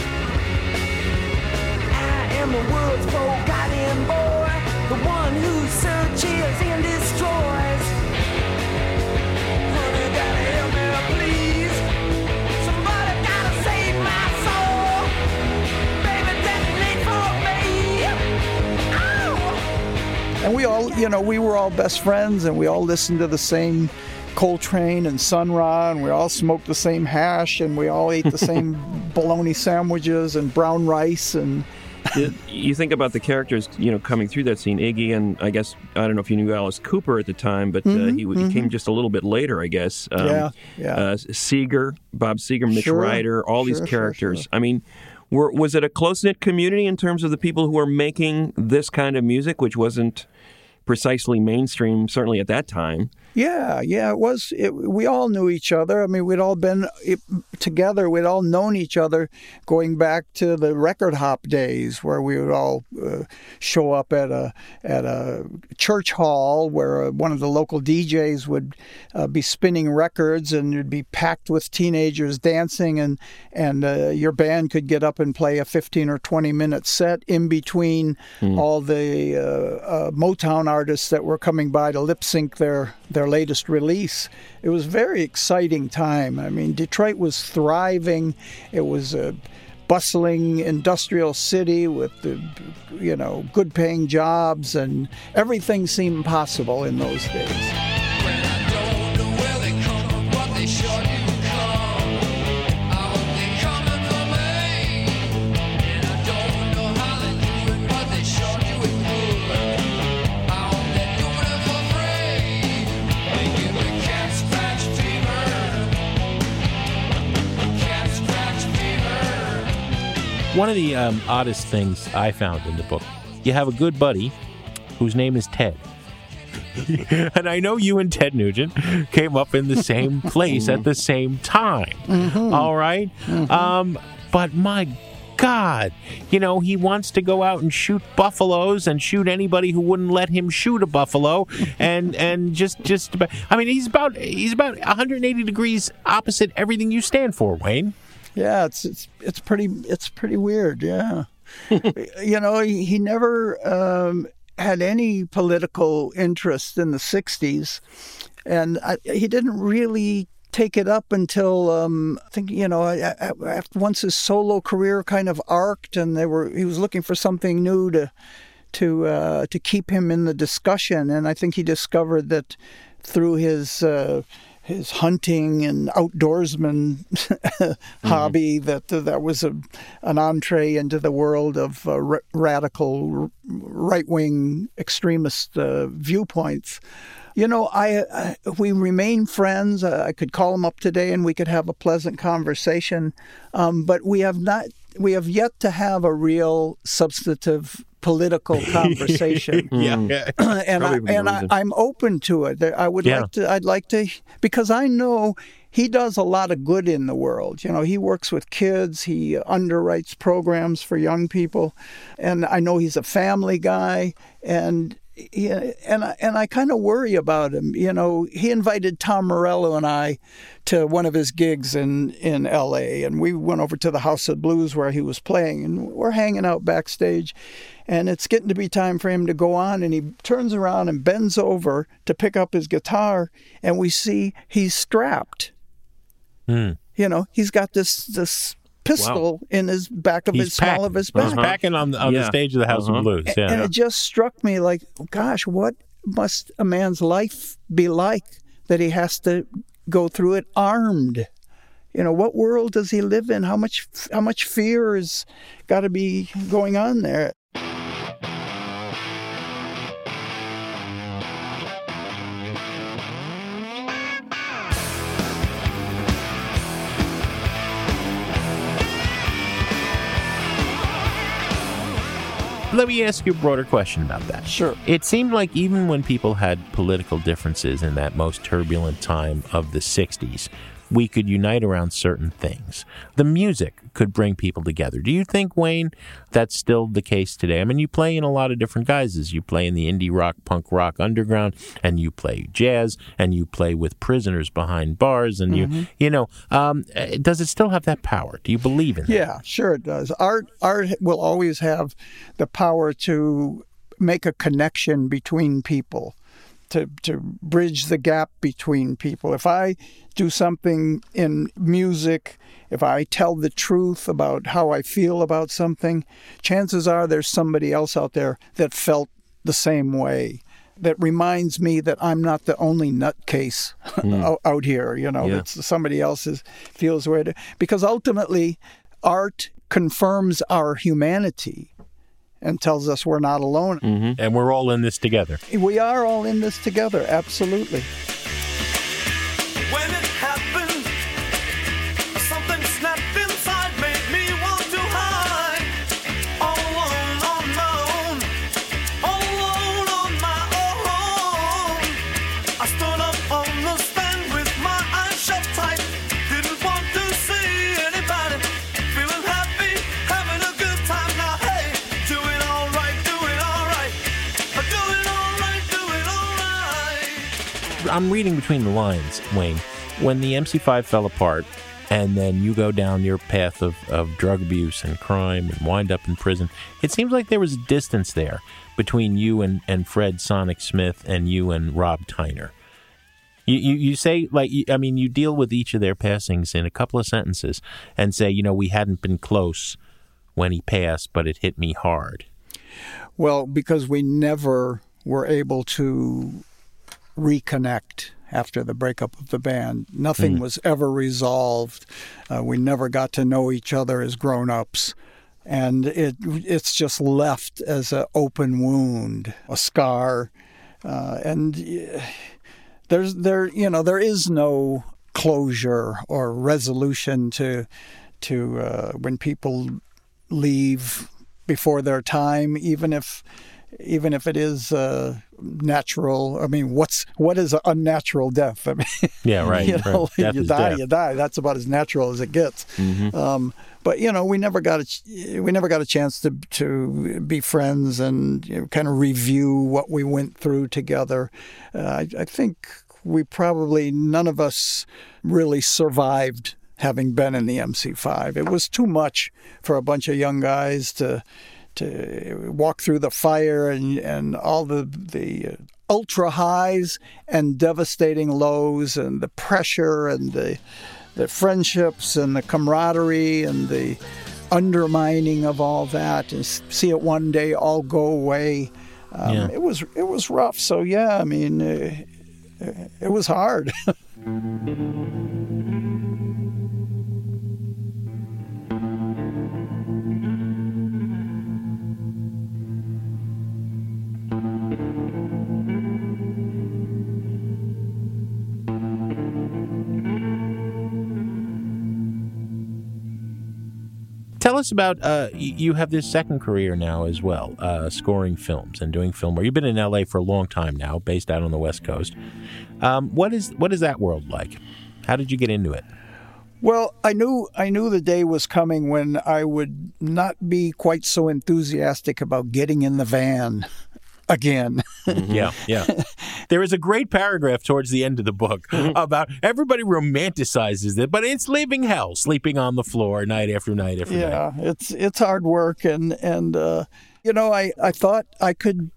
I am the world's forgotten boy, the one who searches and destroys. Honey, gotta help me, please. Somebody gotta save my soul. Baby, detonate for me.
And we all, you know, we were all best friends, and we all listened to the same Coltrane and Sun Ra, and we all smoked the same hash, and we all ate the same bologna sandwiches and brown rice. And
you think about the characters, you know, coming through that scene. Iggy, and I guess, I don't know if you knew Alice Cooper at the time, but
mm-hmm,
uh, he,
mm-hmm.
he came just a little bit later, I guess. Um,
yeah, yeah.
Uh, Seeger, Bob Seeger, Mitch
sure,
Ryder, all
sure,
these characters.
Sure, sure.
I mean, were, was it a close-knit community in terms of the people who were making this kind of music, which wasn't precisely mainstream, certainly at that time?
Yeah, yeah, it was. It, we all knew each other. I mean, we'd all been it, together. We'd all known each other going back to the record hop days, where we would all uh, show up at a at a church hall where uh, one of the local D Js would uh, be spinning records, and it'd be packed with teenagers dancing, and and uh, your band could get up and play a fifteen or twenty minute set in between mm. all the uh, uh, Motown artists that were coming by to lip sync their their latest release. It was a very exciting time. I mean, Detroit was thriving. It was a bustling industrial city with, the, you know, good-paying jobs, and everything seemed possible in those days.
When I don't know where they come from, but they sure do come. I hope they coming for me. And I don't know how they do it, but they sure do it good. I hope they're doing it for free. They give me cat scratch fever. Cat scratch fever.
One of the um, oddest things I found in the book, you have a good buddy whose name is Ted. And I know you and Ted Nugent came up in the same place at the same time.
Mm-hmm.
All right?
Mm-hmm.
Um, but my God, you know, he wants to go out and shoot buffaloes and shoot anybody who wouldn't let him shoot a buffalo. and and just, just about, I mean, he's about, he's about one hundred eighty degrees opposite everything you stand for, Wayne.
Yeah, it's it's it's pretty it's pretty weird. Yeah, you know, he, he never um, had any political interest in the sixties, and I, he didn't really take it up until um, I think you know after once his solo career kind of arced, and they were he was looking for something new to to uh, to keep him in the discussion, and I think he discovered that through his. Uh, his hunting and outdoorsman mm-hmm. hobby, that that was a, an entree into the world of uh, r- radical right-wing extremist uh, viewpoints. You know, I, I we remain friends. Uh, I could call him up today and we could have a pleasant conversation. Um, but we have not, we have yet to have a real substantive political conversation.
yeah, yeah.
and I, and I, I'm open to it. I would
Yeah.
like to. I'd like to, because I know he does a lot of good in the world. You know, he works with kids. He underwrites programs for young people, and I know he's a family guy. And he, and I, and I kind of worry about him. You know, he invited Tom Morello and I to one of his gigs in, in L A, and we went over to the House of Blues where he was playing, and we're hanging out backstage, and it's getting to be time for him to go on, and he turns around and bends over to pick up his guitar, and we see he's strapped.
Mm.
You know, he's got this this pistol
Wow.
in his back of
He's
his small
packing.
of his back.
He's packing on the, on
Yeah.
the stage of the House
Uh-huh.
of Blues. Yeah.
And it just struck me like, gosh, what must a man's life be like that he has to go through it armed? You know, what world does he live in? How much how much fear has got to be going on there?
Let me ask you a broader question about that.
Sure.
It seemed like even when people had political differences in that most turbulent time of the sixties, we could unite around certain things. The music could bring people together. Do you think, Wayne, that's still the case today? I mean, you play in a lot of different guises. You play in the indie rock, punk rock underground, and you play jazz, and you play with prisoners behind bars, and
Mm-hmm.
you, you know, um, does it still have that power? Do you believe in that?
Yeah, sure it does. Art art will always have the power to make a connection between people, to to bridge the gap between people. If I do something in music, if I tell the truth about how I feel about something, chances are there's somebody else out there that felt the same way, that reminds me that I'm not the only nutcase out, out here, you know,
Yeah.
that somebody else is, feels the way to, because ultimately art confirms our humanity and tells us we're not alone.
And we're all in this together.
We are all in this together, absolutely.
When it happened, something snapped inside, made me want to hide. All alone on my own, all alone on my own. I stood up on the stand with my eyes shut tight. Didn't want to see anybody. Feeling happy, having a good time now. Hey, doing all right, doing all right. Doing all right, doing all right.
I'm reading between the lines, Wayne. When the M C five fell apart, and then you go down your path of, of drug abuse and crime and wind up in prison, it seems like there was a distance there between you and, and Fred Sonic Smith and you and Rob Tyner. You, you, you say, like, you- I mean, you deal with each of their passings in a couple of sentences and say, you know, we hadn't been close when he passed, but it hit me hard.
Well, because we never were able to reconnect after the breakup of the band. Nothing was ever resolved. Uh, we never got to know each other as grown-ups. And it it's just left as an open wound, a scar. Uh, and uh, there's there you know there is no closure or resolution to to uh, when people leave before their time, even if even if it is uh, natural. I mean, what's what is an unnatural death? I mean,
Yeah, right.
you know,
right. Death
you
is
die,
death.
you die. That's about as natural as it gets. Um, but you know, we never got a ch- we never got a chance to to be friends and you know, kind of review what we went through together. Uh, I, I think we probably none of us really survived having been in the M C five. It was too much for a bunch of young guys to to walk through the fire and, and all the the ultra highs and devastating lows and the pressure and the the friendships and the camaraderie and the undermining of all that, and see it one day all go away. Um,
Yeah.
It was it was rough. So yeah, I mean, uh, it was hard.
Tell us about, uh, you have this second career now as well, uh, scoring films and doing film work. You've been in L A for a long time now, based out on the West Coast. Um, what is what is that world like? How did you get into it?
Well, I knew I knew the day was coming when I would not be quite so enthusiastic about getting in the van again.
Mm-hmm. Yeah, yeah. There is a great paragraph towards the end of the book about everybody romanticizes it, but it's living hell, sleeping on the floor night after night after
yeah,
night.
Yeah, it's it's hard work, and and uh, you know, I, I thought I could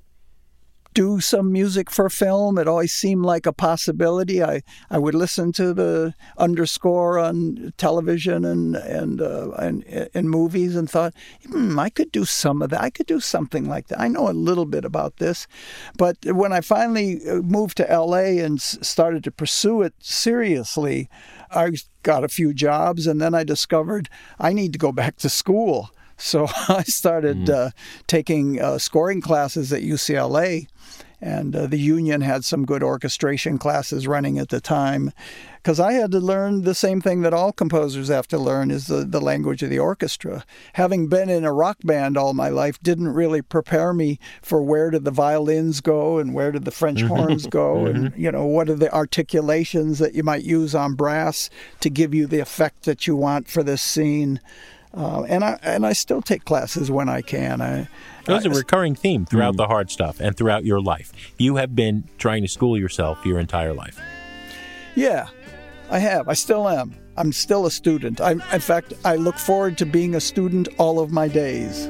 do some music for film. It always seemed like a possibility. I, I would listen to the underscore on television and and uh, and in movies and thought, hmm, I could do some of that. I could do something like that. I know a little bit about this. But when I finally moved to L A and started to pursue it seriously, I got a few jobs, and then I discovered I need to go back to school. So I started mm. uh, taking uh, scoring classes at U C L A, and uh, the union had some good orchestration classes running at the time, because I had to learn the same thing that all composers have to learn, is the, the language of the orchestra. Having been in a rock band all my life didn't really prepare me for where did the violins go and where did the French horns go, and you know, what are the articulations that you might use on brass to give you the effect that you want for this scene. Uh, and I and I still take classes when I can. I,
There's
I,
a recurring theme throughout
mm.
the hard stuff and throughout your life. You have been trying to school yourself your entire life.
Yeah, I have. I still am. I'm still a student. I, in fact, I look forward to being a student all of my days.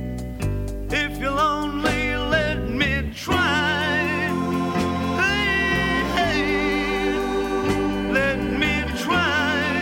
If you'll only let me try, hey, hey, let me try.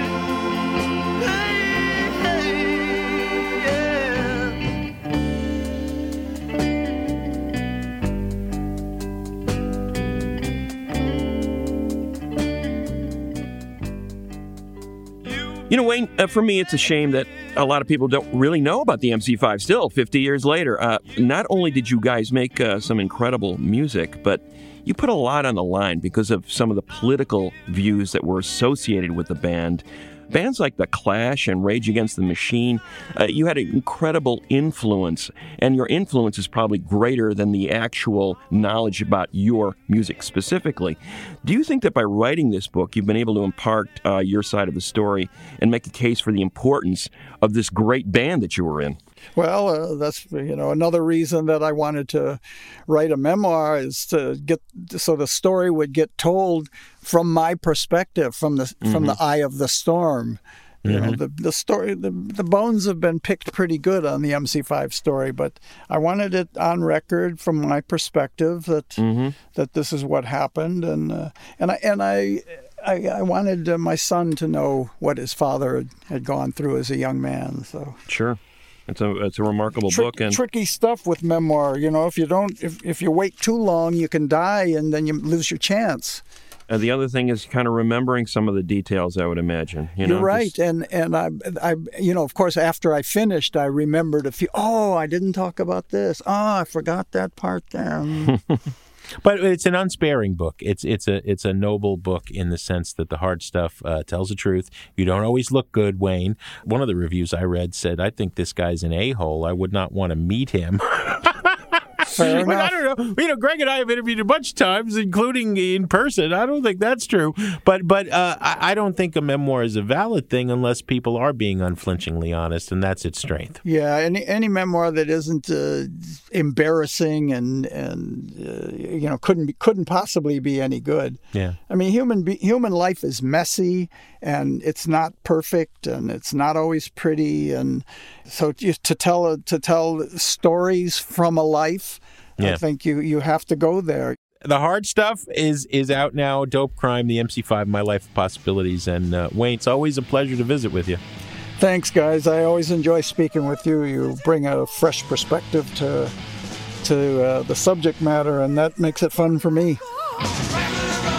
You know, Wayne, uh, for me, it's a shame that a lot of people don't really know about the M C five still, fifty years later. Uh, not only did you guys make uh, some incredible music, but you put a lot on the line because of some of the political views that were associated with the band. Bands like The Clash and Rage Against the Machine, uh, you had an incredible influence, and your influence is probably greater than the actual knowledge about your music specifically. Do you think that by writing this book, you've been able to impart uh, your side of the story and make a case for the importance of this great band that you were in?
Well, uh, that's, you know, another reason that I wanted to write a memoir, is to get so the story would get told from my perspective, from the mm-hmm. from the eye of the storm. You mm-hmm. know, the the story, the the bones have been picked pretty good on the M C five story, but I wanted it on record from my perspective that mm-hmm. that this is what happened, and uh, and I and I. I, I wanted uh, my son to know what his father had, had gone through as a young man. So
sure. It's a it's a remarkable
Trick,
book, and
tricky stuff with memoir. You know, if you don't, if if you wait too long, you can die, and then you lose your chance.
Uh, the other thing is kind of remembering some of the details, I would imagine. You know,
You're right,
just...
and and I I you know, of course, after I finished, I remembered a few. Oh, I didn't talk about this. Oh, I forgot that part there.
But it's an unsparing book. It's it's a it's a noble book in the sense that the hard stuff uh, tells the truth. You don't always look good, Wayne. One of the reviews I read said, "I think this guy's an a-hole. I would not want to meet him."
Fair
but
enough.
I don't know. You know, Greg and I have interviewed a bunch of times, including in person. I don't think that's true. But but uh, I, I don't think a memoir is a valid thing unless people are being unflinchingly honest, and that's its strength.
Yeah, any any memoir that isn't uh, embarrassing and and uh, you know couldn't be, couldn't possibly be any good.
Yeah.
I mean, human be, human life is messy, and it's not perfect, and it's not always pretty, and so just to tell a, to tell stories from a life.
Yeah.
I think you, you have to go there.
The hard stuff is is out now. Dope Crime, the M C five, My Life of Possibilities. And uh, Wayne, it's always a pleasure to visit with you.
Thanks, guys. I always enjoy speaking with you. You bring a fresh perspective to to uh, the subject matter, and that makes it fun for me.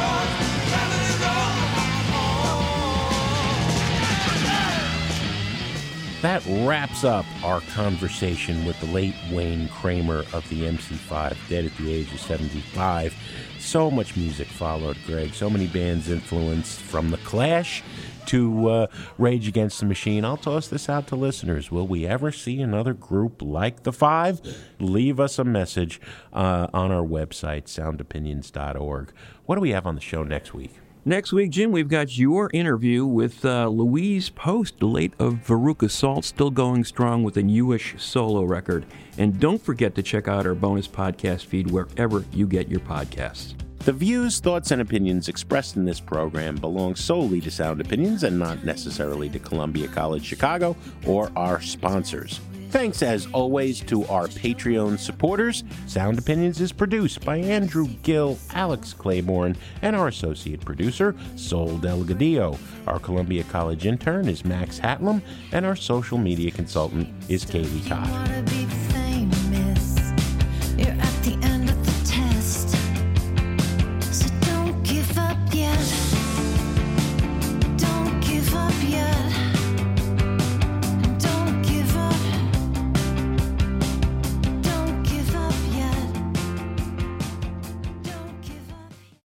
that wraps up our conversation with the late Wayne Kramer of the M C five, dead at the age of seventy-five. So much music followed, Greg. So many bands influenced, from The Clash to uh, Rage Against the Machine. I'll toss this out to listeners. Will we ever see another group like The Five? Leave us a message uh, on our website, sound opinions dot org. What do we have on the show next week?
Next week, Jim, we've got your interview with uh, Louise Post, the late of Veruca Salt, still going strong with a newish solo record. And don't forget to check out our bonus podcast feed wherever you get your podcasts.
The views, thoughts, and opinions expressed in this program belong solely to Sound Opinions and not necessarily to Columbia College Chicago or our sponsors. Thanks, as always, to our Patreon supporters. Sound Opinions is produced by Andrew Gill, Alex Claiborne, and our associate producer, Sol Delgadillo. Our Columbia College intern is Max Hatlam, and our social media consultant is Kaylee Todd.